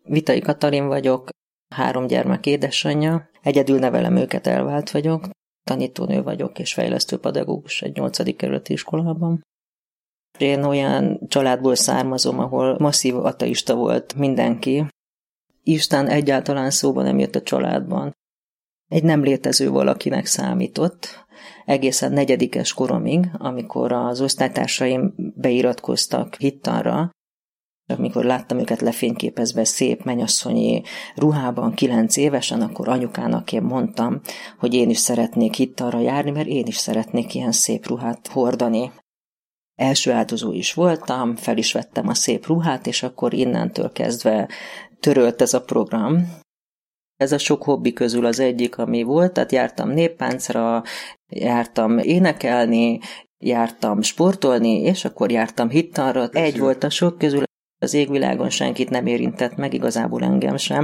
Vitai Katalin vagyok, 3 gyermek édesanyja, egyedül nevelem őket, elvált vagyok, tanítónő vagyok és fejlesztő pedagógus egy 8. kerületi iskolában. Én olyan családból származom, ahol masszív ateista volt mindenki. Isten egyáltalán szóba nem jött a családban. Egy nem létező valakinek számított, egészen 4. koromig, amikor az osztálytársaim beiratkoztak hittanra, amikor láttam őket lefényképezve szép mennyasszonyi ruhában 9 évesen, akkor anyukának én mondtam, hogy én is szeretnék hittanra járni, mert én is szeretnék ilyen szép ruhát hordani. Első áldozó is voltam, fel is vettem a szép ruhát, és akkor innentől kezdve törölt ez a program. Ez a sok hobbi közül az egyik, ami volt, tehát jártam néppáncra, jártam énekelni, jártam sportolni, és akkor jártam hittanra. Egy volt a sok közül, az égvilágon senkit nem érintett meg, igazából engem sem.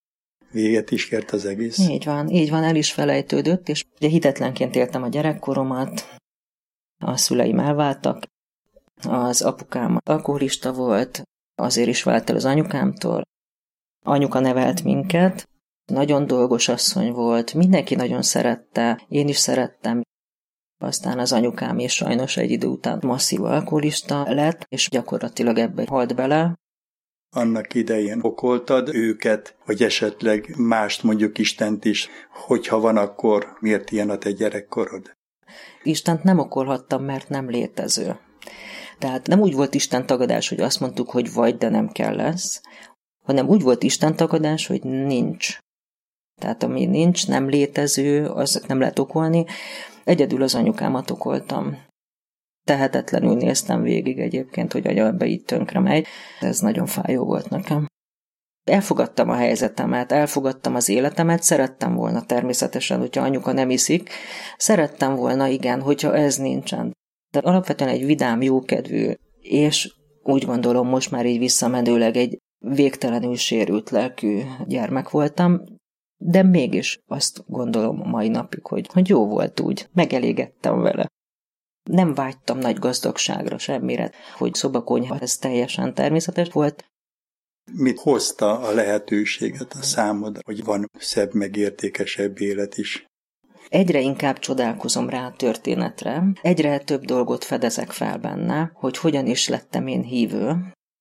Véget is kért az egész. Így van, el is felejtődött, és ugye hitetlenként éltem a gyerekkoromat, a szüleim elváltak, az apukám alkoholista volt, azért is vált el az anyukámtól. Anyuka nevelt minket, nagyon dolgos asszony volt, mindenki nagyon szerette, én is szerettem. Aztán az anyukám is sajnos egy idő után masszív alkoholista lett, és gyakorlatilag ebbe halt bele. Annak idején okoltad őket, vagy esetleg mást, mondjuk Istent is, hogyha van, akkor miért ilyen a te gyerekkorod? Istent nem okolhattam, mert nem létező. Tehát nem úgy volt Isten tagadás, hogy azt mondtuk, hogy vagy, de nem kell lesz, hanem úgy volt Isten tagadás, hogy nincs. Tehát ami nincs, nem létező, az nem lehet okolni. Egyedül az anyukámat okoltam. Tehetetlenül néztem végig egyébként, hogy anya ebbe így tönkre megy. Ez nagyon fájó volt nekem. Elfogadtam a helyzetemet, elfogadtam az életemet, szerettem volna természetesen, hogyha anyuka nem iszik. Szerettem volna, igen, hogyha ez nincsen. De alapvetően egy vidám, jókedvű, és úgy gondolom most már így visszamenőleg egy végtelenül sérült lelkű gyermek voltam, de mégis azt gondolom a mai napig, hogy jó volt úgy, megelégettem vele. Nem vágytam nagy gazdagságra semmire, hogy szobakonyha, ez teljesen természetes volt. Mit hozta a lehetőséget a számod, hogy van szebb, meg értékesebb élet is? Egyre inkább csodálkozom rá a történetre, egyre több dolgot fedezek fel benne, hogy hogyan is lettem én hívő.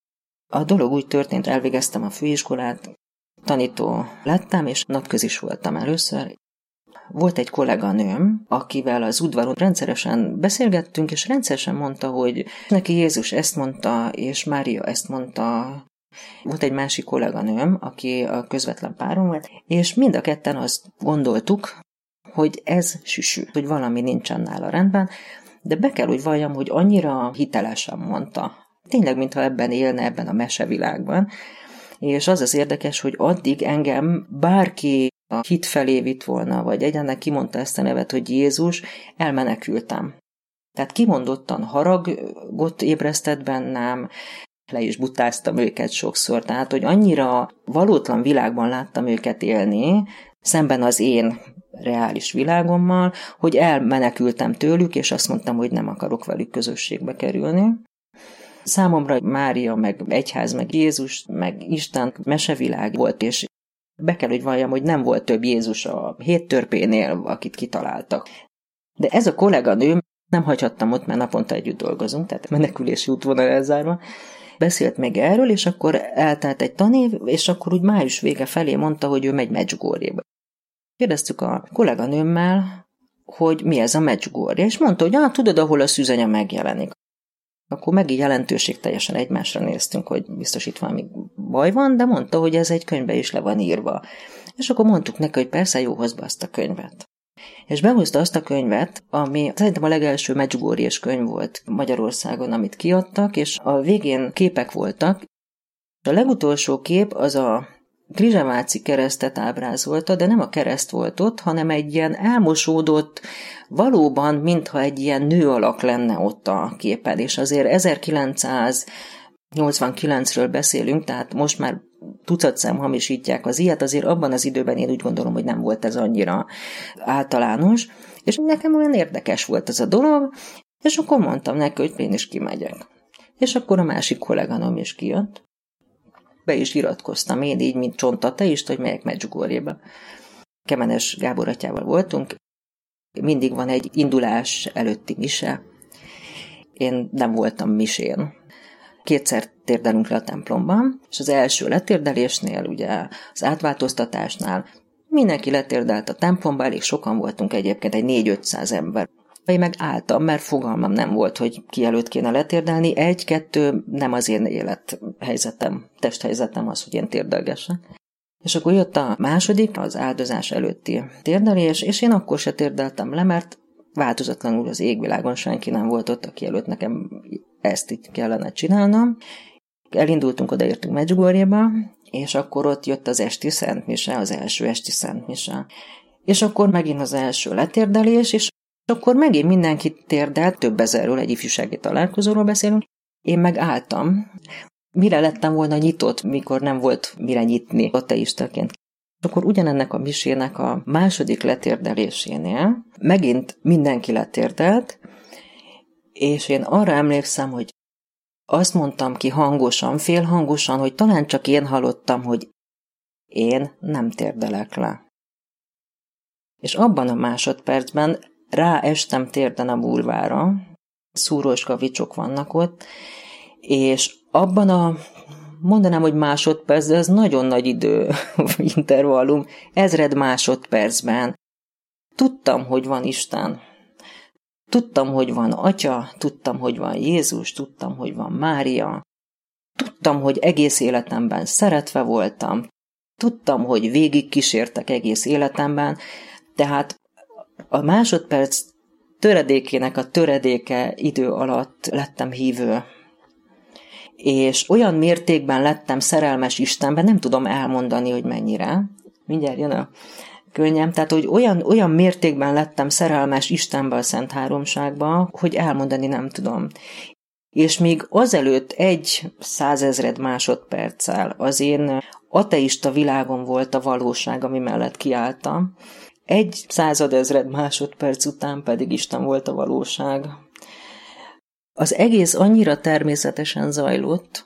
A dolog úgy történt, elvégeztem a főiskolát, tanító lettem, és napközis voltam először. Volt egy kolléganőm, akivel az udvaron rendszeresen beszélgettünk, és rendszeresen mondta, hogy neki Jézus ezt mondta, és Mária ezt mondta. Volt egy másik kolléganőm, aki a közvetlen párom volt, és mind a ketten azt gondoltuk, hogy ez süsű, hogy valami nincsen nála rendben, de be kell, hogy valljam, hogy annyira hitelesen mondta. Tényleg, mintha ebben élne, ebben a mesevilágban. És az az érdekes, hogy addig engem bárki a hit felé vitt volna, vagy egyáltalán kimondta ezt a nevet, hogy Jézus, elmenekültem. Tehát kimondottan haragot ébresztett bennem, le is butáztam őket sokszor, tehát hogy annyira valótlan világban láttam őket élni, szemben az én reális világommal, hogy elmenekültem tőlük, és azt mondtam, hogy nem akarok velük közösségbe kerülni. Számomra Mária, meg egyház, meg Jézus, meg Isten mesevilág volt, és be kell, hogy valljam, hogy nem volt több Jézus a 7 törpénél, akit kitaláltak. De ez a kolléganő, nem hagyhattam ott, mert naponta együtt dolgozunk, tehát menekülési útvonal elzárva, beszélt még erről, és akkor eltelt egy tanév, és akkor úgy május vége felé mondta, hogy ő megy Medjugorjéba. Kérdeztük a kolléganőmmel, hogy mi ez a Medjugorje, és mondta, hogy tudod, ahol a szűzanya megjelenik. Akkor meg így jelentőségteljesen egymásra néztünk, hogy biztos itt valami baj van, de mondta, hogy ez egy könyvbe is le van írva. És akkor mondtuk neki, hogy persze, jó, hozd be azt a könyvet. És behozta azt a könyvet, ami szerintem a legelső Medjugorjes könyv volt Magyarországon, amit kiadtak, és a végén képek voltak. A legutolsó kép az a Krizseváci keresztet ábrázolta, de nem a kereszt volt ott, hanem egy ilyen elmosódott, valóban, mintha egy ilyen nő alak lenne ott a képen, és azért 1989-ről beszélünk, tehát most már tucatszám hamisítják az ilyet, azért abban az időben én úgy gondolom, hogy nem volt ez annyira általános, és nekem olyan érdekes volt ez a dolog, és akkor mondtam neki, hogy én is kimegyek. És akkor a másik kolléganom is kijött, be is iratkoztam én így, mint csontateista, hogy megyek Medjugorjébe. Kemenes Gábor atyával voltunk, mindig van egy indulás előtti mise. Én nem voltam misén. 2-szer térdelünk le a templomban, és az első letérdelésnél, ugye az átváltoztatásnál mindenki letérdelt a templomba, elég sokan voltunk egyébként, egy 400-500 ember. Én meg álltam, mert fogalmam nem volt, hogy ki előtt kéne letérdelni. 1-2 nem az én élethelyzetem, testhelyzetem az, hogy én térdelgessek. És akkor jött a második, az áldozás előtti térdelés, és én akkor se térdeltem le, mert változatlanul az égvilágon senki nem volt ott, aki előtt nekem ezt így kellene csinálnom. Elindultunk, odaértünk Medjugorjéba, és akkor ott jött az esti szentmise, az első esti szentmise. És akkor megint az első letérdelés, és akkor megint mindenki térdelt, több ezerről, egy ifjúsági találkozóról beszélünk, én meg álltam. Mire lettem volna nyitott, mikor nem volt mire nyitni ateistaként. Akkor ugyanennek a misének a második letérdelésénél megint mindenki letérdelt, és én arra emlékszem, hogy azt mondtam ki hangosan, félhangosan, hogy talán csak én hallottam, hogy én nem térdelek le. És abban a másodpercben ráestem térden a bulvára, szúrós kavicsok vannak ott, és abban mondanám, hogy másodperc, de ez nagyon nagy idő, intervallum, 1000 másodpercben. Tudtam, hogy van Isten. Tudtam, hogy van Atya, tudtam, hogy van Jézus, tudtam, hogy van Mária. Tudtam, hogy egész életemben szeretve voltam. Tudtam, hogy végig kísértek egész életemben. Tehát a másodperc töredékének a töredéke idő alatt lettem hívő. És olyan mértékben lettem szerelmes Istenben, nem tudom elmondani, hogy mennyire. Mindjárt jön a könnyem. Tehát, hogy olyan mértékben lettem szerelmes Istenbe, a Szent Háromságba, hogy elmondani nem tudom. És még azelőtt 100 000 másodperccel az én ateista világom volt a valóság, ami mellett kiálltam. 100 000 másodperc után pedig Isten volt a valóság. Az egész annyira természetesen zajlott,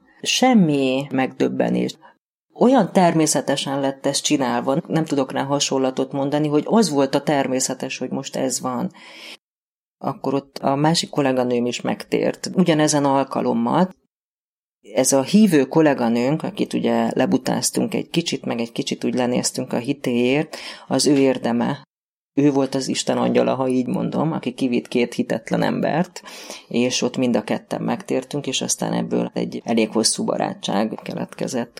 semmi megdöbbenés. Olyan természetesen lett ez csinálva, nem tudok rá hasonlatot mondani, hogy az volt a természetes, hogy most ez van. Akkor ott a másik kolléganőm is megtért. Ugyanezen alkalommal ez a hívő kolléganőnk, akit ugye lebutáztunk egy kicsit, meg egy kicsit úgy lenéztünk a hitéért, az ő érdeme. Ő volt az Isten angyala, ha így mondom, aki kivitt 2 hitetlen embert, és ott mind a ketten megtértünk, és aztán ebből egy elég hosszú barátság keletkezett.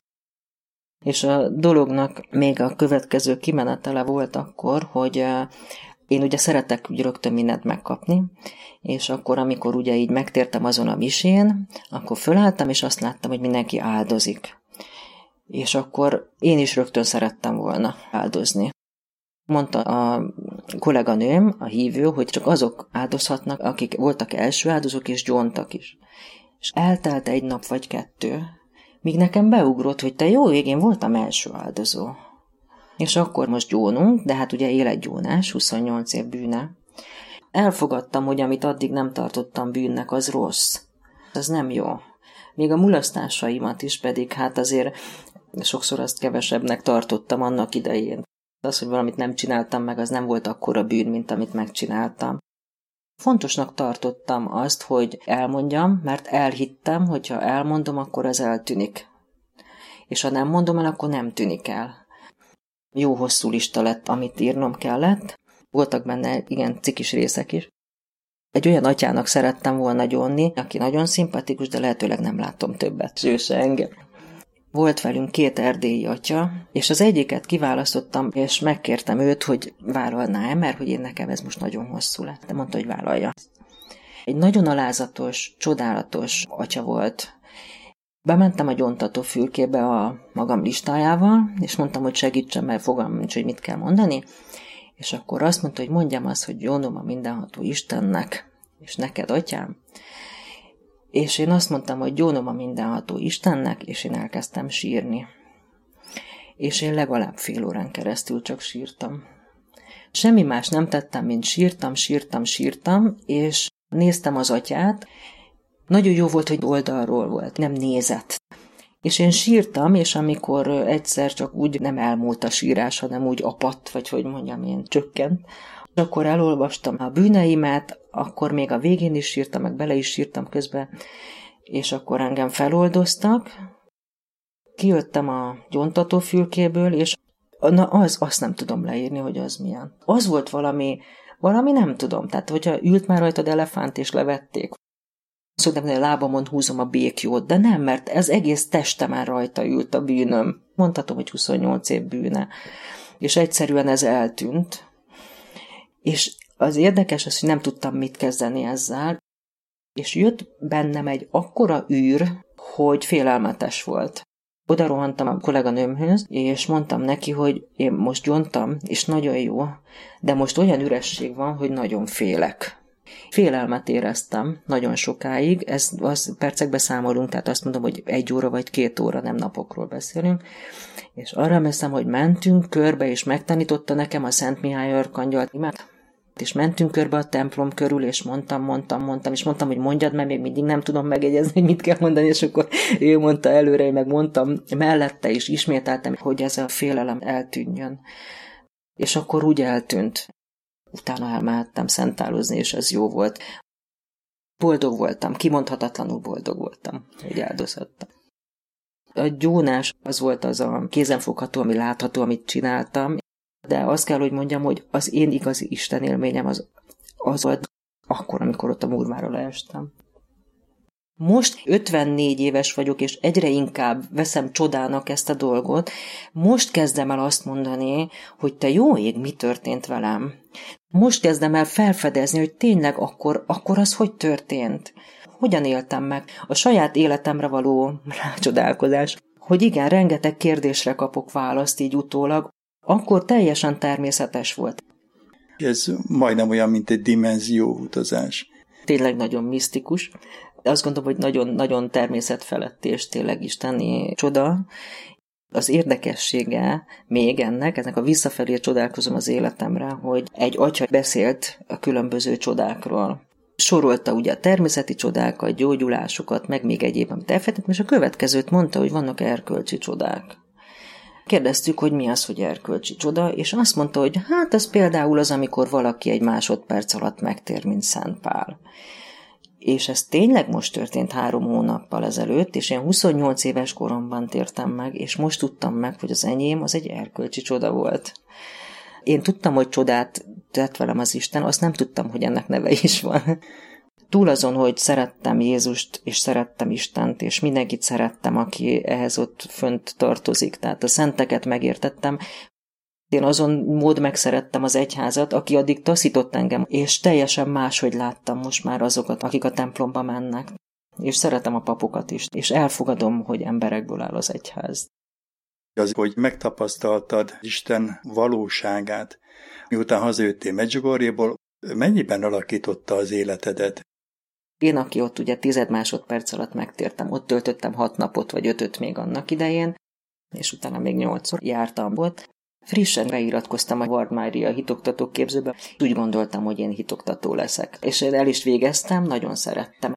És a dolognak még a következő kimenetele volt akkor, hogy én ugye szeretek úgy rögtön mindent megkapni, és akkor, amikor ugye így megtértem azon a misén, akkor fölálltam, és azt láttam, hogy mindenki áldozik. És akkor én is rögtön szerettem volna áldozni. Mondta a kolléganőm, a hívő, hogy csak azok áldozhatnak, akik voltak első áldozók, és gyóntak is. És eltelt 1 nap vagy 2, míg nekem beugrott, hogy te jó ég, én voltam első áldozó. És akkor most gyónunk, de hát ugye életgyónás, 28 év bűne. Elfogadtam, hogy amit addig nem tartottam bűnnek, az rossz. Az nem jó. Még a mulasztásaimat is pedig, hát azért sokszor azt kevesebbnek tartottam annak idején. Az, hogy valamit nem csináltam meg, az nem volt akkora bűn, mint amit megcsináltam. Fontosnak tartottam azt, hogy elmondjam, mert elhittem, hogy ha elmondom, akkor az eltűnik. És ha nem mondom el, akkor nem tűnik el. Jó hosszú lista lett, amit írnom kellett. Voltak benne igen cikis részek is. Egy olyan atyának szerettem volna gyónni, aki nagyon szimpatikus, de lehetőleg nem látom többet, ő se engem. Volt velünk 2 erdélyi atya, és az egyiket kiválasztottam, és megkértem őt, hogy vállalná-e, mert hogy én nekem ez most nagyon hosszú lett. De mondta, hogy vállalja. Egy nagyon alázatos, csodálatos atya volt. Bementem a gyóntató fülkébe a magam listájával, és mondtam, hogy segítsen, mert fogalmam nincs, hogy mit kell mondani. És akkor azt mondta, hogy mondjam azt, hogy gyónom a mindenható Istennek, és neked, atyám. És én azt mondtam, hogy gyónom a mindenható Istennek, és én elkezdtem sírni. És én legalább fél órán keresztül csak sírtam. Semmi más nem tettem, mint sírtam, és néztem az atyát. Nagyon jó volt, hogy oldalról volt, nem nézett. És én sírtam, és amikor egyszer csak úgy nem elmúlt a sírás, hanem úgy apadt, vagy hogy mondjam én, csökkent, akkor elolvastam a bűneimet, akkor még a végén is sírtam, meg bele is sírtam közben, és akkor engem feloldoztak, kijöttem a gyóntatófülkéből, és azt nem tudom leírni, hogy az milyen. Az volt valami nem tudom, tehát hogyha ült már rajtad elefánt és levették, szoktam mondani, a lábamon húzom a békjót, de nem, mert ez egész testemen rajta ült a bűnöm. Mondhatom, hogy 28 év bűne. És egyszerűen ez eltűnt. És az érdekes az, hogy nem tudtam mit kezdeni ezzel, és jött bennem egy akkora űr, hogy félelmetes volt. Oda rohantam a kolléganőmhöz, és mondtam neki, hogy én most gyóntam, és nagyon jó, de most olyan üresség van, hogy nagyon félek. Félelmet éreztem nagyon sokáig, az percekbe számolunk, tehát azt mondom, hogy 1 óra vagy 2 óra, nem napokról beszélünk, és arra emlékszem, hogy mentünk körbe, és megtanította nekem a Szent Mihály Arkangyalt imát, és mentünk körbe a templom körül, és mondtam, és mondtam, hogy mondjad, mert még mindig nem tudom megjegyezni, hogy mit kell mondani, és akkor ő mondta előre, én meg mondtam mellette, és ismételtem, hogy ez a félelem eltűnjön. És akkor úgy eltűnt. Utána elmehettem szentálozni, és ez jó volt. Boldog voltam, kimondhatatlanul boldog voltam, hogy áldozhattam. A gyónás az volt az a kézenfogható, ami látható, amit csináltam, de azt kell, hogy mondjam, hogy az én igazi Isten élményem az volt akkor, amikor ott a Múrmára leestem. Most 54 éves vagyok, és egyre inkább veszem csodának ezt a dolgot. Most kezdem el azt mondani, hogy te jó ég, mi történt velem. Most kezdem el felfedezni, hogy tényleg akkor az hogy történt. Hogyan éltem meg a saját életemre való rácsodálkozás. Hogy igen, rengeteg kérdésre kapok választ így utólag, akkor teljesen természetes volt. Ez majdnem olyan, mint egy dimenzióutazás. Tényleg nagyon misztikus. Azt gondolom, hogy nagyon természetfeletti és tényleg isteni csoda. Az érdekessége még ennek a visszafelé csodálkozom az életemre, hogy egy atya beszélt a különböző csodákról. Sorolta ugye a természeti csodákat, gyógyulásokat, meg még egyéb, amit elfelejtettem, és a következőt mondta, hogy vannak erkölcsi csodák. Kérdeztük, hogy mi az, hogy erkölcsi csoda, és azt mondta, hogy hát ez például az, amikor valaki egy másodperc alatt megtér, mint Szent Pál. És ez tényleg most történt 3 hónappal ezelőtt, és én 28 éves koromban tértem meg, és most tudtam meg, hogy az enyém az egy erkölcsi csoda volt. Én tudtam, hogy csodát tett velem az Isten, azt nem tudtam, hogy ennek neve is van. Túl azon, hogy szerettem Jézust, és szerettem Istent, és mindenkit szerettem, aki ehhez ott fönt tartozik. Tehát a szenteket megértettem. Én azon mód megszerettem az egyházat, aki addig taszított engem, és teljesen máshogy láttam most már azokat, akik a templomba mennek. És szeretem a papokat is, és elfogadom, hogy emberekből áll az egyház. Az, hogy megtapasztaltad Isten valóságát, miután hazajöttél Medjugorjéból, mennyiben alakította az életedet? Én, aki ott ugye 10 másodperc alatt megtértem, ott töltöttem 6 napot, vagy 5-öt még annak idején, és utána még 8-szor jártam ott. Frissen beiratkoztam a Ward Mária hitoktató képzőbe, úgy gondoltam, hogy én hitoktató leszek. És én el is végeztem, nagyon szerettem.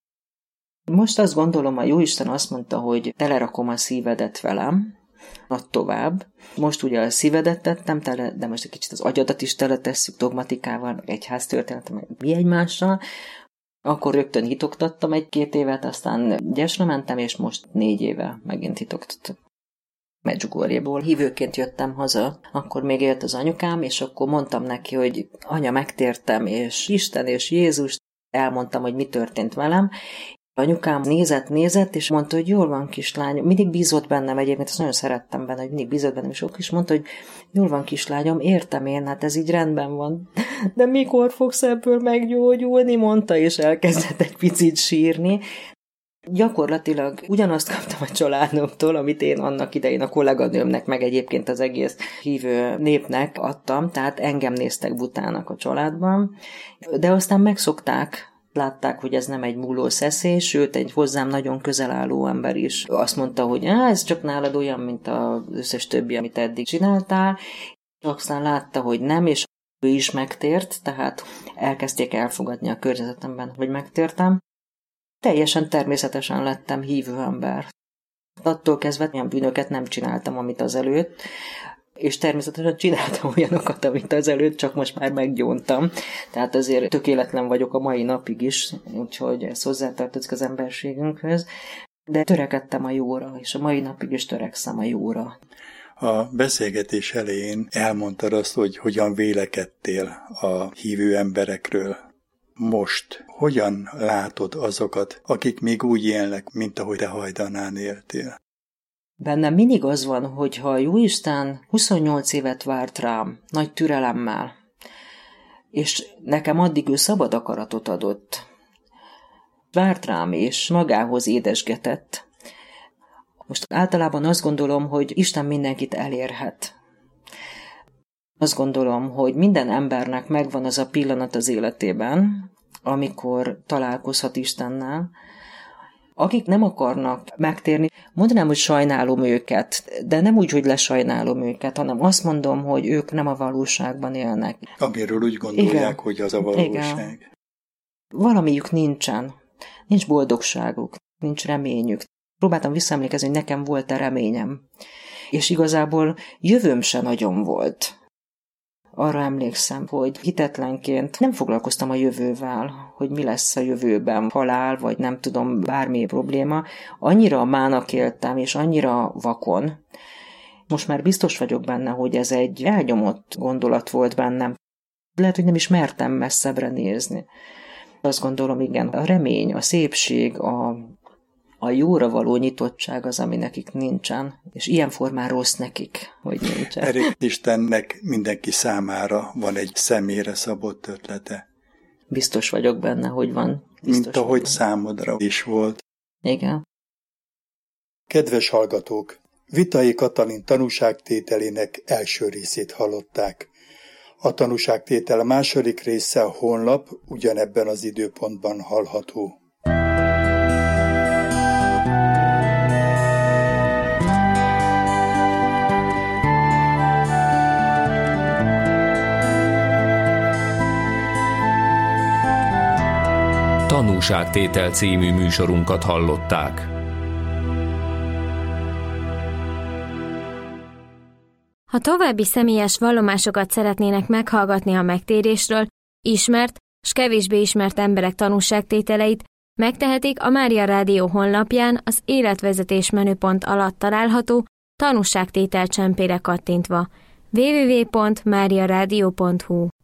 Most azt gondolom, a Jóisten azt mondta, hogy telerakom a szívedet velem, add tovább. Most ugye a szívedet tettem tele, de most egy kicsit az agyadat is teletesszük dogmatikával, egyháztörténetem, meg mi egymással. Akkor rögtön hitoktattam 1-2 évet, aztán Gyesre mentem, és most 4 éve megint hitoktattam. Medjugorjéból hívőként jöttem haza, akkor még élt az anyukám, és akkor mondtam neki, hogy anya, megtértem, és Isten és Jézus, elmondtam, hogy mi történt velem. Anyukám nézett, és mondta, hogy jól van, kislányom. Mindig bízott bennem egyébként, ezt nagyon szerettem benne, hogy mindig bízott bennem, és akkor is mondta, hogy jól van, kislányom, értem én, hát ez így rendben van. De mikor fogsz ebből meggyógyulni, mondta, és elkezdett egy picit sírni. Gyakorlatilag ugyanazt kaptam a családomtól, amit én annak idején a kolléganőmnek, meg egyébként az egész hívő népnek adtam, tehát engem néztek butának a családban, de aztán megszokták, látták, hogy ez nem egy múló szeszély, sőt, egy hozzám nagyon közel álló ember is azt mondta, hogy ez csak nálad olyan, mint az összes többi, amit eddig csináltál, aztán látta, hogy nem, és ő is megtért, tehát elkezdték elfogadni a környezetemben, hogy megtértem. Teljesen természetesen lettem hívő ember. Attól kezdve olyan bűnöket nem csináltam, amit azelőtt, és természetesen csináltam olyanokat, amit azelőtt, csak most már meggyóntam. Tehát azért tökéletlen vagyok a mai napig is, úgyhogy ez hozzátartozik az emberségünkhöz. De törekedtem a jóra, és a mai napig is törekszem a jóra. A beszélgetés elején elmondtad azt, hogy hogyan vélekedtél a hívő emberekről. Most hogyan látod azokat, akik még úgy élnek, mint ahogy te hajdanán éltél? Bennem mindig az van, hogy ha a Jóisten 28 évet várt rám, nagy türelemmel, és nekem addig ő szabad akaratot adott, várt rám és magához édesgetett. Most általában azt gondolom, hogy Isten mindenkit elérhet. Azt gondolom, hogy minden embernek megvan az a pillanat az életében, amikor találkozhat Istennel. Akik nem akarnak megtérni, mondanám, hogy sajnálom őket, de nem úgy, hogy lesajnálom őket, hanem azt mondom, hogy ők nem a valóságban élnek. Amiről úgy gondolják, igen, hogy az a valóság. Igen. Valamiük nincsen. Nincs boldogságuk, nincs reményük. Próbáltam visszaemlékezni, hogy nekem volt-e reményem. És igazából jövőm se nagyon volt. Arra emlékszem, hogy hitetlenként nem foglalkoztam a jövővel, hogy mi lesz a jövőben, halál, vagy nem tudom, bármi probléma. Annyira mának éltem, és annyira vakon. Most már biztos vagyok benne, hogy ez egy elnyomott gondolat volt bennem. Lehet, hogy nem is mertem messzebbre nézni. Azt gondolom, igen, a remény, a szépség, a jóra való nyitottság az, ami nekik nincsen, és ilyen formán rossz nekik, hogy nincsen. Erre Istennek mindenki számára van egy személyre szabott ötlete. Biztos vagyok benne, hogy van. Biztos mint ahogy számodra is volt. Igen. Kedves hallgatók, Vitai Katalin tanúságtételének első részét hallották. A tanúságtétel második része holnap ugyanebben az időpontban hallható. Tanúságtétel című műsorunkat hallották. Ha további személyes vallomásokat szeretnének meghallgatni a megtérésről, ismert s kevésbé ismert emberek tanúságtételeit, megtehetik a Mária Rádió honlapján az életvezetés menüpont alatt található tanúságtétel csempére kattintva. www.mariaradio.hu